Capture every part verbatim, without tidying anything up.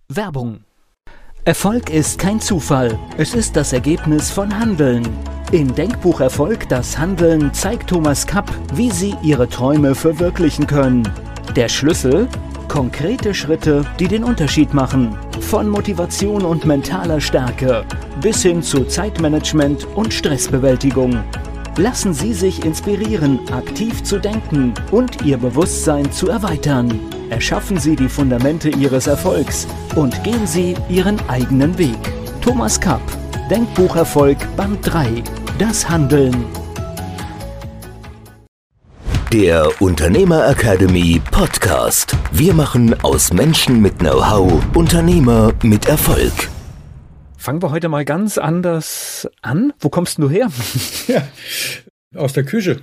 Werbung. Erfolg ist kein Zufall, es ist das Ergebnis von Handeln. In Denkbuch Erfolg, das Handeln zeigt Thomas Kapp, wie Sie Ihre Träume verwirklichen können. Der Schlüssel? Konkrete Schritte, die den Unterschied machen. Von Motivation und mentaler Stärke bis hin zu Zeitmanagement und Stressbewältigung. Lassen Sie sich inspirieren, aktiv zu denken und Ihr Bewusstsein zu erweitern. Erschaffen Sie die Fundamente Ihres Erfolgs und gehen Sie Ihren eigenen Weg. Thomas Kapp, Denkbuch Erfolg, Band drei. Das Handeln. Der Unternehmer Academy Podcast. Wir machen aus Menschen mit Know-how Unternehmer mit Erfolg. Fangen wir heute mal ganz anders an. Wo kommst du her? Ja, aus der Küche.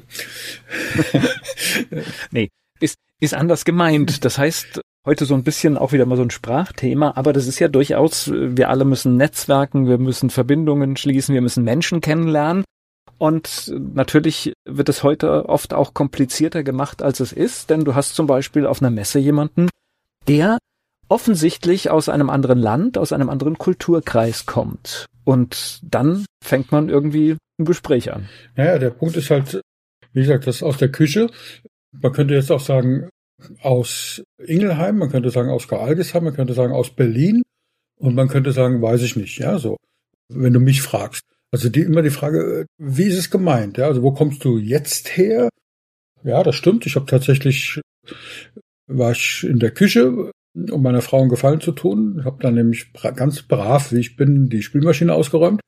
Nee, ist, ist anders gemeint. Das heißt, heute so ein bisschen auch wieder mal so ein Sprachthema, aber das ist ja durchaus, wir alle müssen netzwerken, wir müssen Verbindungen schließen, wir müssen Menschen kennenlernen. Und natürlich wird es heute oft auch komplizierter gemacht, als es ist, denn du hast zum Beispiel auf einer Messe jemanden, der offensichtlich aus einem anderen Land, aus einem anderen Kulturkreis kommt. Und dann fängt man irgendwie ein Gespräch an. Naja, der Punkt ist halt, wie gesagt, das aus der Küche. Man könnte jetzt auch sagen, aus Ingelheim, man könnte sagen aus Gealgesheim, man könnte sagen aus Berlin und man könnte sagen, weiß ich nicht, ja, so, wenn du mich fragst. Also die, immer die Frage, wie ist es gemeint? Ja, also wo kommst du jetzt her? Ja, das stimmt. Ich habe tatsächlich, war ich in der Küche, um meiner Frau einen Gefallen zu tun. Habe dann nämlich ganz brav, wie ich bin, die Spülmaschine ausgeräumt.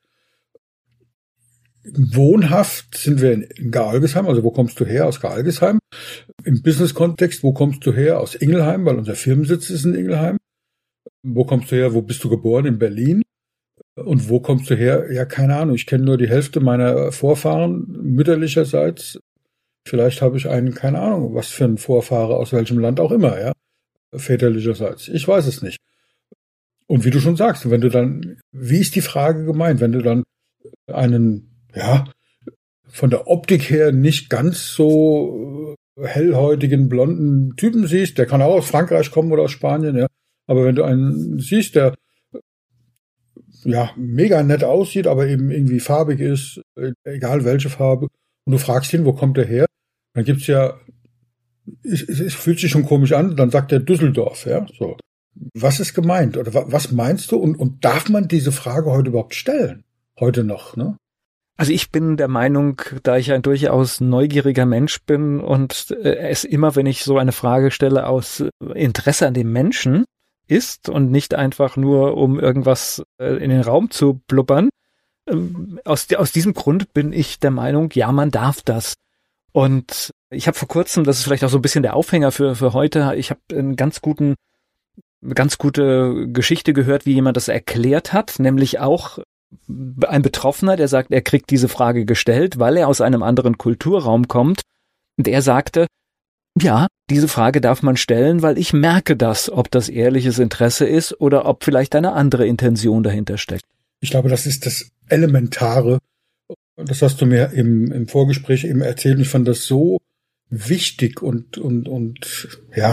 Wohnhaft sind wir in Gealgesheim. Also wo kommst du her? Aus Gealgesheim. Im Business-Kontext, wo kommst du her? Aus Ingelheim, weil unser Firmensitz ist in Ingelheim. Wo kommst du her? Wo bist du geboren? In Berlin. Und wo kommst du her? Ja, keine Ahnung. Ich kenne nur die Hälfte meiner Vorfahren mütterlicherseits. Vielleicht habe ich einen, keine Ahnung, was für ein Vorfahre aus welchem Land auch immer, ja, väterlicherseits. Ich weiß es nicht. Und wie du schon sagst, wenn du dann, wie ist die Frage gemeint, wenn du dann einen, ja, von der Optik her nicht ganz so hellhäutigen, blonden Typen siehst, der kann auch aus Frankreich kommen oder aus Spanien, ja, aber wenn du einen siehst, der ja, mega nett aussieht, aber eben irgendwie farbig ist, egal welche Farbe, und du fragst ihn, wo kommt er her, dann gibt's ja, es, es, es fühlt sich schon komisch an, dann sagt er Düsseldorf, ja, so. Was ist gemeint, oder wa, was meinst du, und, und darf man diese Frage heute überhaupt stellen? Heute noch, ne? Also ich bin der Meinung, da ich ein durchaus neugieriger Mensch bin und äh, es immer, wenn ich so eine Frage stelle, aus Interesse an dem Menschen ist und nicht einfach nur, um irgendwas äh, in den Raum zu blubbern. Ähm, aus, aus diesem Grund bin ich der Meinung, ja, man darf das. Und ich habe vor kurzem, das ist vielleicht auch so ein bisschen der Aufhänger für für heute, ich habe einen ganz guten, ganz gute Geschichte gehört, wie jemand das erklärt hat, nämlich auch ein Betroffener, der sagt, er kriegt diese Frage gestellt, weil er aus einem anderen Kulturraum kommt. Und er sagte, ja, diese Frage darf man stellen, weil ich merke das, ob das ehrliches Interesse ist oder ob vielleicht eine andere Intention dahinter steckt. Ich glaube, das ist das Elementare. Das hast du mir im, im Vorgespräch eben erzählt. Ich fand das so wichtig und, und, und, ja,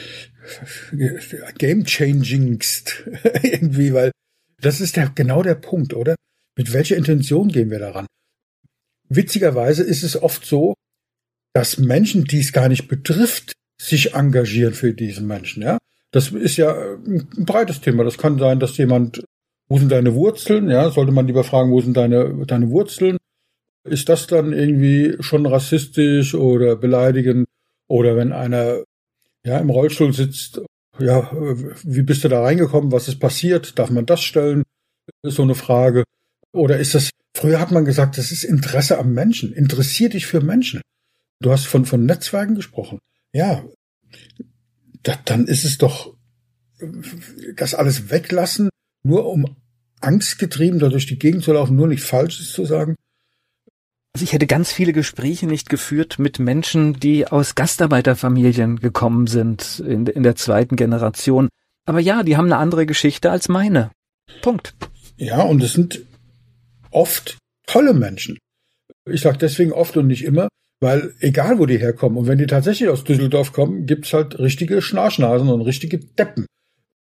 game-changingst irgendwie, weil das ist der, genau der Punkt, oder? Mit welcher Intention gehen wir daran? Witzigerweise ist es oft so, dass Menschen, die es gar nicht betrifft, sich engagieren für diesen Menschen, ja. Das ist ja ein breites Thema. Das kann sein, dass jemand, wo sind deine Wurzeln, ja, sollte man lieber fragen, wo sind deine, deine Wurzeln? Ist das dann irgendwie schon rassistisch oder beleidigend? Oder wenn einer, ja, im Rollstuhl sitzt, ja, wie bist du da reingekommen? Was ist passiert? Darf man das stellen? Ist so eine Frage. Oder ist das, früher hat man gesagt, das ist Interesse am Menschen. Interessier dich für Menschen. Du hast von, von Netzwerken gesprochen. Ja, da, dann ist es doch das alles weglassen, nur um angstgetrieben da durch die Gegend zu laufen, nur nicht Falsches zu sagen. Also ich hätte ganz viele Gespräche nicht geführt mit Menschen, die aus Gastarbeiterfamilien gekommen sind in, in der zweiten Generation. Aber ja, die haben eine andere Geschichte als meine. Punkt. Ja, und es sind oft tolle Menschen. Ich sage deswegen oft und nicht immer, weil egal, wo die herkommen, und wenn die tatsächlich aus Düsseldorf kommen, gibt's halt richtige Schnarchnasen und richtige Deppen.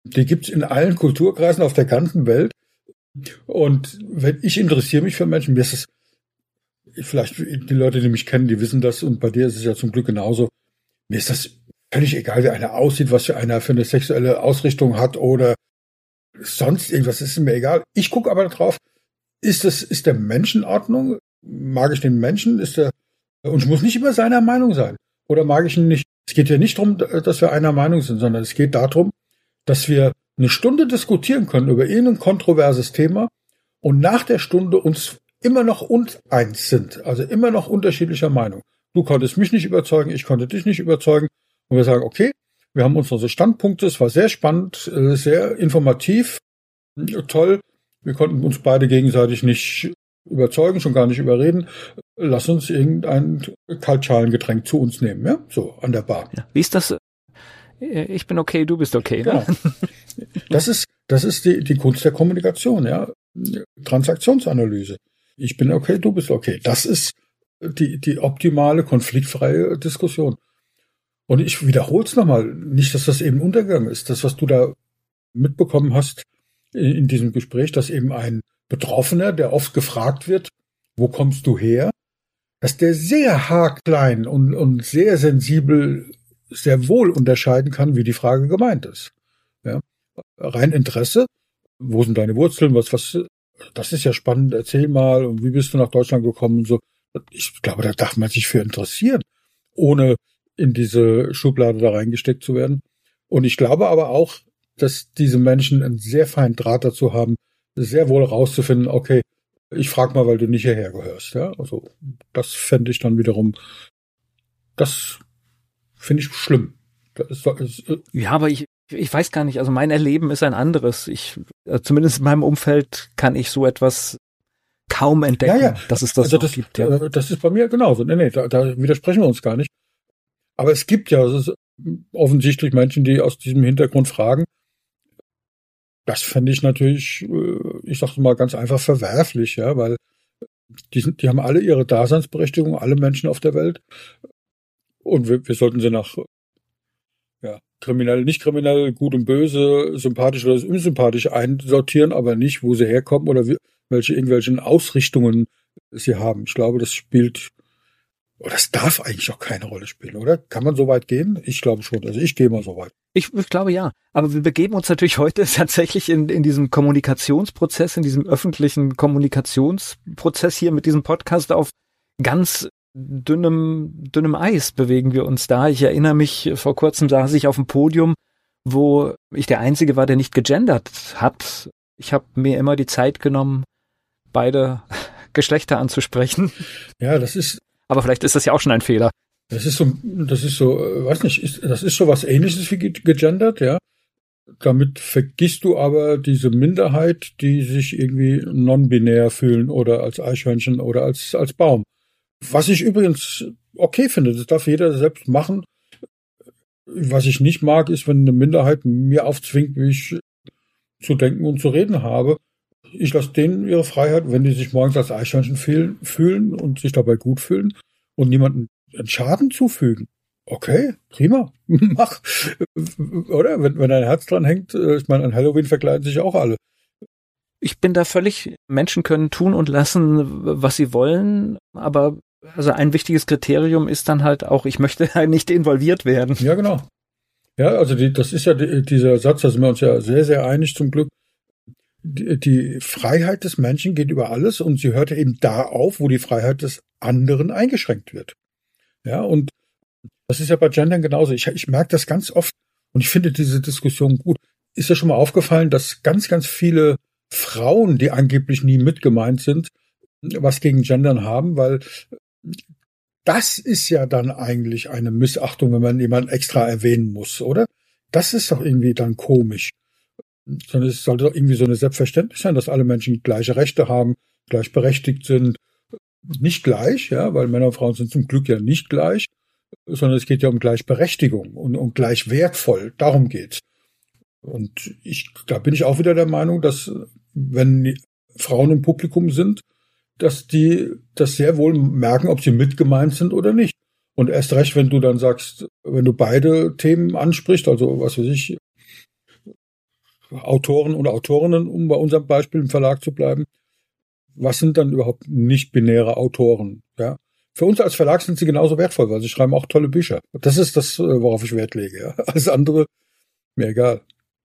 Die gibt's in allen Kulturkreisen auf der ganzen Welt. Und wenn ich interessiere mich für Menschen, mir ist es, vielleicht die Leute, die mich kennen, die wissen das, und bei dir ist es ja zum Glück genauso, mir ist das völlig egal, wie einer aussieht, was für einer für eine sexuelle Ausrichtung hat oder sonst irgendwas, ist mir egal. Ich gucke aber drauf, ist das, ist der Mensch in Ordnung? Mag ich den Menschen? Ist der, und ich muss nicht immer seiner Meinung sein. Oder mag ich ihn nicht? Es geht ja nicht darum, dass wir einer Meinung sind, sondern es geht darum, dass wir eine Stunde diskutieren können über irgendein kontroverses Thema und nach der Stunde uns immer noch uneins sind, also immer noch unterschiedlicher Meinung. Du konntest mich nicht überzeugen, ich konnte dich nicht überzeugen. Und wir sagen, okay, wir haben unsere Standpunkte, es war sehr spannend, sehr informativ, toll. Wir konnten uns beide gegenseitig nicht überzeugen, schon gar nicht überreden. Lass uns irgendein Kaltschalengetränk zu uns nehmen, ja, so an der Bar. Ja. Wie ist das? Ich bin okay, du bist okay. Ne? Genau. Das ist, das ist die, die Kunst der Kommunikation, ja. Transaktionsanalyse. Ich bin okay, du bist okay. Das ist die, die optimale, konfliktfreie Diskussion. Und ich wiederhole es nochmal, nicht, dass das eben untergegangen ist. Das, was du da mitbekommen hast in, in diesem Gespräch, dass eben ein Betroffener, der oft gefragt wird, wo kommst du her, dass der sehr haarklein und, und sehr sensibel sehr wohl unterscheiden kann, wie die Frage gemeint ist. Ja. Rein Interesse, wo sind deine Wurzeln, was, was, das ist ja spannend, erzähl mal, und wie bist du nach Deutschland gekommen und so. Ich glaube, da darf man sich für interessieren, ohne in diese Schublade da reingesteckt zu werden. Und ich glaube aber auch, dass diese Menschen einen sehr feinen Draht dazu haben, sehr wohl rauszufinden, okay, ich frage mal, weil du nicht hierher gehörst. Ja, also das fände ich dann wiederum, das finde ich schlimm. Das ist, das ist, ja, aber ich, ich weiß gar nicht, also mein Erleben ist ein anderes. Ich, zumindest in meinem Umfeld kann ich so etwas kaum entdecken, ja, ja. dass es das, also das gibt. Ja. Das ist bei mir genauso. Nee, nee, da, da widersprechen wir uns gar nicht. Aber es gibt ja es ist offensichtlich Menschen, die aus diesem Hintergrund fragen. Das fände ich natürlich, ich sage mal ganz einfach, verwerflich, ja, weil die sind, die haben alle ihre Daseinsberechtigung, alle Menschen auf der Welt. Und wir, wir sollten sie nach ja, kriminell, nicht kriminell, gut und böse, sympathisch oder unsympathisch einsortieren, aber nicht, wo sie herkommen oder wie, welche irgendwelchen Ausrichtungen sie haben. Ich glaube, das spielt, oder das darf eigentlich auch keine Rolle spielen, oder? Kann man so weit gehen? Ich glaube schon. Also ich gehe mal so weit. Ich, ich glaube ja. Aber wir begeben uns natürlich heute tatsächlich in, in diesem Kommunikationsprozess, in diesem öffentlichen Kommunikationsprozess hier mit diesem Podcast auf ganz dünnem, dünnem Eis bewegen wir uns da. Ich erinnere mich, vor kurzem saß ich auf dem Podium, wo ich der Einzige war, der nicht gegendert hat. Ich habe mir immer die Zeit genommen, beide Geschlechter anzusprechen. Ja, das ist. Aber vielleicht ist das ja auch schon ein Fehler. Das ist so, das ist so, weiß nicht, ist, das ist so was Ähnliches wie gegendert, ja. Damit vergisst du aber diese Minderheit, die sich irgendwie non-binär fühlen oder als Eichhörnchen oder als, als Baum. Was ich übrigens okay finde, das darf jeder selbst machen. Was ich nicht mag, ist, wenn eine Minderheit mir aufzwingt, wie ich zu denken und zu reden habe. Ich lasse denen ihre Freiheit, wenn die sich morgens als Eichhörnchen fühlen, fühlen und sich dabei gut fühlen und niemanden einen Schaden zufügen. Okay, prima, mach. Oder? Wenn, wenn ein Herz dran hängt, ich meine, an Halloween verkleiden sich auch alle. Ich bin da völlig, Menschen können tun und lassen, was sie wollen, aber also ein wichtiges Kriterium ist dann halt auch, ich möchte nicht involviert werden. Ja, genau. Ja, also die, das ist ja die, dieser Satz, da sind wir uns ja sehr, sehr einig zum Glück. Die, die Freiheit des Menschen geht über alles und sie hört eben da auf, wo die Freiheit des anderen eingeschränkt wird. Ja, und das ist ja bei Gendern genauso. Ich, ich merke das ganz oft und ich finde diese Diskussion gut. Ist ja schon mal aufgefallen, dass ganz, ganz viele Frauen, die angeblich nie mitgemeint sind, was gegen Gendern haben, weil das ist ja dann eigentlich eine Missachtung, wenn man jemanden extra erwähnen muss, oder? Das ist doch irgendwie dann komisch. Sondern es sollte doch irgendwie so eine Selbstverständnis sein, dass alle Menschen gleiche Rechte haben, gleichberechtigt sind. Nicht gleich, ja, weil Männer und Frauen sind zum Glück ja nicht gleich, sondern es geht ja um Gleichberechtigung und um gleich wertvoll. Darum geht's. Und ich, da bin ich auch wieder der Meinung, dass wenn Frauen im Publikum sind, dass die das sehr wohl merken, ob sie mitgemeint sind oder nicht. Und erst recht, wenn du dann sagst, wenn du beide Themen ansprichst, also was weiß ich, Autoren und Autorinnen, um bei unserem Beispiel im Verlag zu bleiben, was sind dann überhaupt nicht-binäre Autoren? Ja? Für uns als Verlag sind sie genauso wertvoll, weil sie schreiben auch tolle Bücher. Das ist das, worauf ich Wert lege. Ja? Alles andere, mir egal.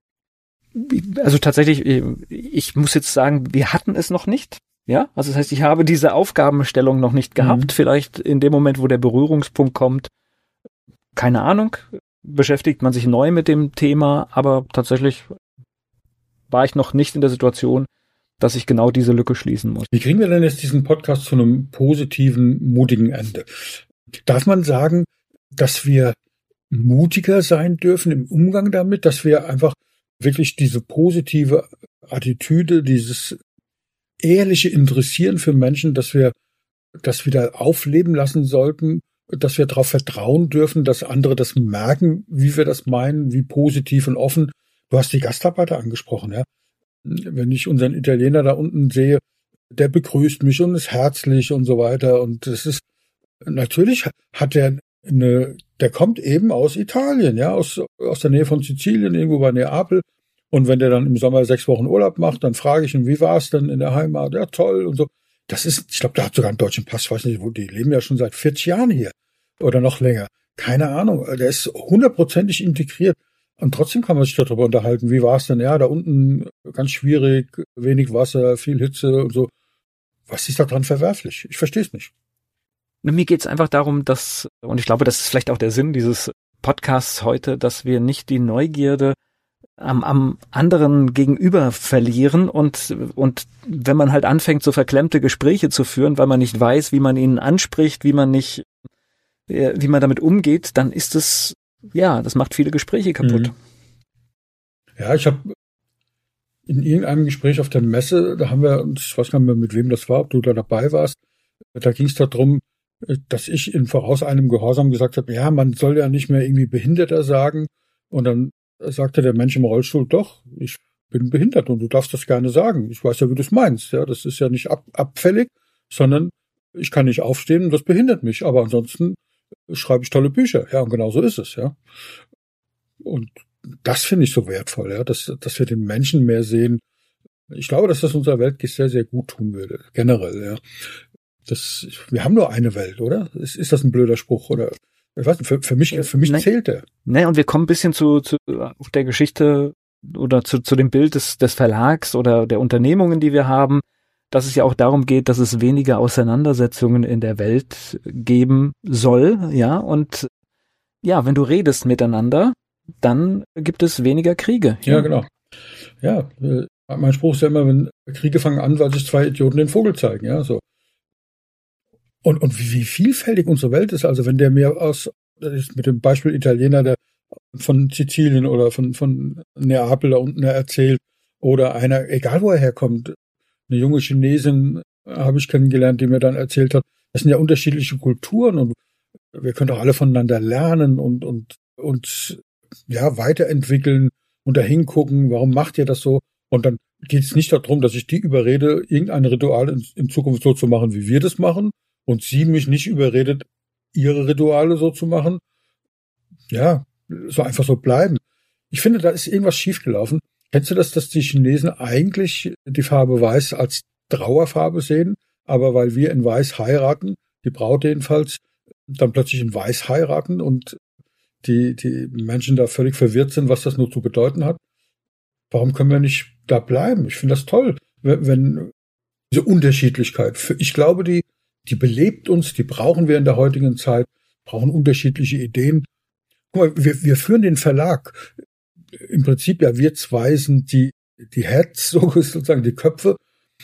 Also tatsächlich, ich muss jetzt sagen, wir hatten es noch nicht. Ja, also das heißt, ich habe diese Aufgabenstellung noch nicht gehabt. Mhm. Vielleicht in dem Moment, wo der Berührungspunkt kommt, keine Ahnung, beschäftigt man sich neu mit dem Thema, aber tatsächlich war ich noch nicht in der Situation, dass ich genau diese Lücke schließen muss. Wie kriegen wir denn jetzt diesen Podcast zu einem positiven, mutigen Ende? Darf man sagen, dass wir mutiger sein dürfen im Umgang damit, dass wir einfach wirklich diese positive Attitüde, dieses ehrliche Interessieren für Menschen, dass wir das wieder aufleben lassen sollten, dass wir darauf vertrauen dürfen, dass andere das merken, wie wir das meinen, wie positiv und offen. Du hast die Gastarbeiter angesprochen, ja. Wenn ich unseren Italiener da unten sehe, der begrüßt mich und ist herzlich und so weiter. Und das ist, natürlich hat der eine, der kommt eben aus Italien, ja, aus, aus der Nähe von Sizilien, irgendwo bei Neapel. Und wenn der dann im Sommer sechs Wochen Urlaub macht, dann frage ich ihn, wie war es denn in der Heimat? Ja, toll und so. Das ist, ich glaube, der hat sogar einen deutschen Pass, weiß nicht, wo, die leben ja schon seit vierzig Jahren hier oder noch länger. Keine Ahnung, der ist hundertprozentig integriert. Und trotzdem kann man sich darüber unterhalten, wie war es denn? Ja, da unten ganz schwierig, wenig Wasser, viel Hitze und so. Was ist daran verwerflich? Ich verstehe es nicht. Mir geht es einfach darum, dass, und ich glaube, das ist vielleicht auch der Sinn dieses Podcasts heute, dass wir nicht die Neugierde am, am anderen gegenüber verlieren und, und wenn man halt anfängt, so verklemmte Gespräche zu führen, weil man nicht weiß, wie man ihnen anspricht, wie man nicht, wie man damit umgeht, dann ist es, ja, das macht viele Gespräche kaputt. Ja, ich habe in irgendeinem Gespräch auf der Messe, da haben wir, ich weiß gar nicht mehr, mit wem das war, ob du da dabei warst, da ging es darum, dass ich in vorauseilendem Gehorsam gesagt habe, ja, man soll ja nicht mehr irgendwie Behinderter sagen. Und dann sagte der Mensch im Rollstuhl, doch, ich bin behindert und du darfst das gerne sagen. Ich weiß ja, wie du es meinst. Ja, das ist ja nicht ab, abfällig, sondern ich kann nicht aufstehen und das behindert mich. Aber ansonsten schreibe ich tolle Bücher. Ja, und genau so ist es, ja. Und das finde ich so wertvoll, ja, dass, dass wir den Menschen mehr sehen. Ich glaube, dass das unserer Welt sehr, sehr gut tun würde, generell, ja. Das, wir haben nur eine Welt, oder? Ist, ist das ein blöder Spruch, oder? Ich weiß nicht, für, für mich, für mich nee. zählt der. Nee, und wir kommen ein bisschen zu, zu der Geschichte oder zu, zu dem Bild des, des Verlags oder der Unternehmungen, die wir haben, dass es ja auch darum geht, dass es weniger Auseinandersetzungen in der Welt geben soll, ja, und ja, wenn du redest miteinander, dann gibt es weniger Kriege. Ja, ja genau. Ja, mein Spruch ist ja immer, wenn Kriege fangen an, weil sich zwei Idioten den Vogel zeigen, ja, so. Und, und wie, wie vielfältig unsere Welt ist, also wenn der mir aus, das ist mit dem Beispiel Italiener, der von Sizilien oder von, von Neapel da unten erzählt, oder einer, egal wo er herkommt, eine junge Chinesin habe ich kennengelernt, die mir dann erzählt hat, das sind ja unterschiedliche Kulturen und wir können doch alle voneinander lernen und, und, und, ja, weiterentwickeln und dahin gucken, warum macht ihr das so? Und dann geht es nicht darum, dass ich die überrede, irgendein Ritual in, in Zukunft so zu machen, wie wir das machen, und sie mich nicht überredet, ihre Rituale so zu machen. Ja, so einfach so bleiben. Ich finde, da ist irgendwas schiefgelaufen. Kennst du das, dass die Chinesen eigentlich die Farbe Weiß als Trauerfarbe sehen, aber weil wir in Weiß heiraten, die Braut jedenfalls, dann plötzlich in Weiß heiraten und die, die Menschen da völlig verwirrt sind, was das nur zu bedeuten hat? Warum können wir nicht da bleiben? Ich finde das toll, wenn, wenn diese Unterschiedlichkeit, ich glaube, die Die belebt uns, die brauchen wir in der heutigen Zeit, brauchen unterschiedliche Ideen. Guck mal, wir, wir führen den Verlag. Im Prinzip ja, wir zwei sind die, die Heads, sozusagen die Köpfe.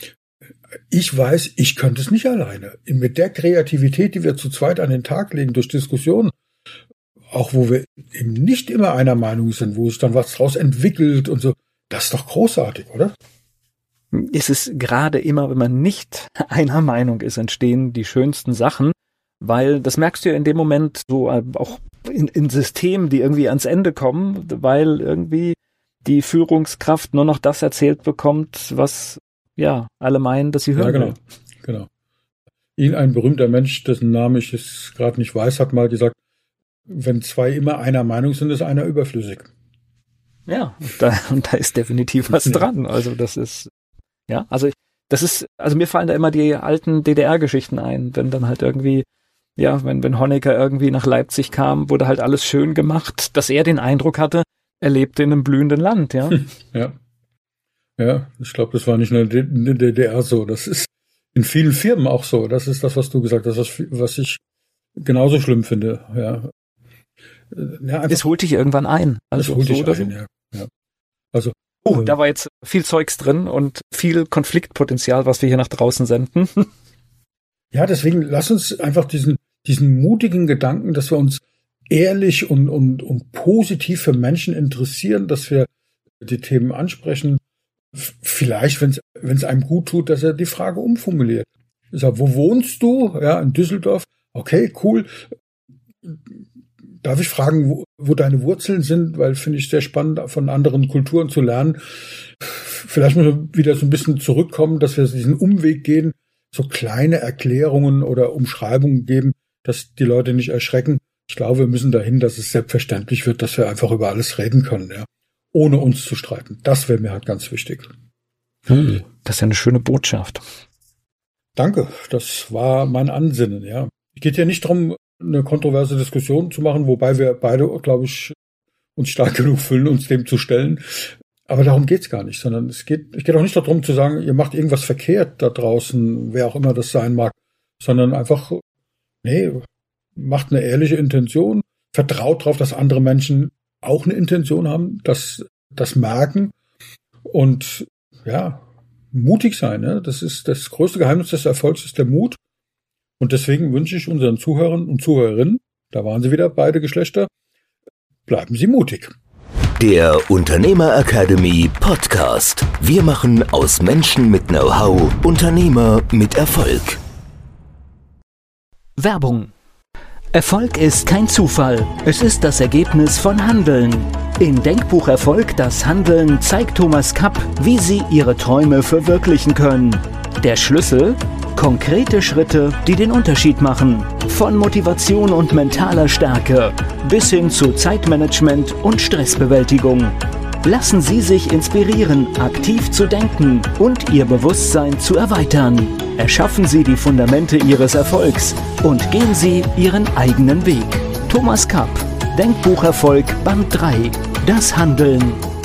Ich weiß, ich könnte es nicht alleine. Mit der Kreativität, die wir zu zweit an den Tag legen, durch Diskussionen, auch wo wir eben nicht immer einer Meinung sind, wo sich dann was draus entwickelt und so, das ist doch großartig, oder? Ist es gerade immer, wenn man nicht einer Meinung ist, entstehen die schönsten Sachen, weil das merkst du ja in dem Moment so auch in, in Systemen, die irgendwie ans Ende kommen, weil irgendwie die Führungskraft nur noch das erzählt bekommt, was ja alle meinen, dass sie hören. Ja, genau, genau. Irgendein berühmter Mensch, dessen Namen ich jetzt gerade nicht weiß, hat mal gesagt, wenn zwei immer einer Meinung sind, ist einer überflüssig. Ja, und da, und da ist definitiv was dran. Also das ist, ja, also das ist, also mir fallen da immer die alten D D R-Geschichten ein, wenn dann halt irgendwie, ja, wenn, wenn Honecker irgendwie nach Leipzig kam, wurde halt alles schön gemacht, dass er den Eindruck hatte, er lebte in einem blühenden Land, ja. Ja. Ja, ich glaube, das war nicht nur in der D D R so, das ist in vielen Firmen auch so. Das ist das, was du gesagt hast, was, was ich genauso schlimm finde, ja. Ja, es holt dich irgendwann ein. Also es holt so dich oder ein, so. ja. ja. Also, oh, äh, da war jetzt viel Zeugs drin und viel Konfliktpotenzial, was wir hier nach draußen senden. Ja, deswegen lass uns einfach diesen, diesen mutigen Gedanken, dass wir uns ehrlich und, und, und positiv für Menschen interessieren, dass wir die Themen ansprechen. Vielleicht, wenn es einem gut tut, dass er die Frage umformuliert. Ich sage, wo wohnst du? Ja, in Düsseldorf. Okay, cool. Darf ich fragen, wo, wo deine Wurzeln sind? Weil finde ich sehr spannend, von anderen Kulturen zu lernen. Vielleicht müssen wir wieder so ein bisschen zurückkommen, dass wir diesen Umweg gehen, so kleine Erklärungen oder Umschreibungen geben, dass die Leute nicht erschrecken. Ich glaube, wir müssen dahin, dass es selbstverständlich wird, dass wir einfach über alles reden können, ja, ohne uns zu streiten. Das wäre mir halt ganz wichtig. Hm, das ist ja eine schöne Botschaft. Danke, das war mein Ansinnen, ja. Es geht ja nicht darum, eine kontroverse Diskussion zu machen, wobei wir beide, glaube ich, uns stark genug fühlen, uns dem zu stellen. Aber darum geht's gar nicht, sondern es geht, es geht auch nicht darum zu sagen, ihr macht irgendwas verkehrt da draußen, wer auch immer das sein mag, sondern einfach, nee, macht eine ehrliche Intention, vertraut darauf, dass andere Menschen auch eine Intention haben, dass das merken und ja, mutig sein. Ne? Das ist das größte Geheimnis des Erfolgs, ist der Mut. Und deswegen wünsche ich unseren Zuhörern und Zuhörerinnen, da waren sie wieder, beide Geschlechter, bleiben Sie mutig. Der Unternehmer Academy Podcast. Wir machen aus Menschen mit Know-how Unternehmer mit Erfolg. Werbung. Erfolg ist kein Zufall. Es ist das Ergebnis von Handeln. In Denkbuch Erfolg, das Handeln, zeigt Thomas Kapp, wie Sie Ihre Träume verwirklichen können. Der Schlüssel? Konkrete Schritte, die den Unterschied machen. Von Motivation und mentaler Stärke bis hin zu Zeitmanagement und Stressbewältigung. Lassen Sie sich inspirieren, aktiv zu denken und Ihr Bewusstsein zu erweitern. Erschaffen Sie die Fundamente Ihres Erfolgs und gehen Sie Ihren eigenen Weg. Thomas Kapp, Denkbuch Erfolg Band drei. Das Handeln.